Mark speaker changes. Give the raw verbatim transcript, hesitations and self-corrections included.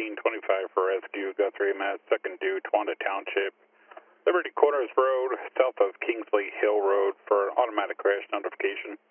Speaker 1: fifteen twenty-five for rescue, Guthrie, Mass, second due, Towanda Township, Liberty Corners Road, south of Kingsley Hill Road for automatic crash notification.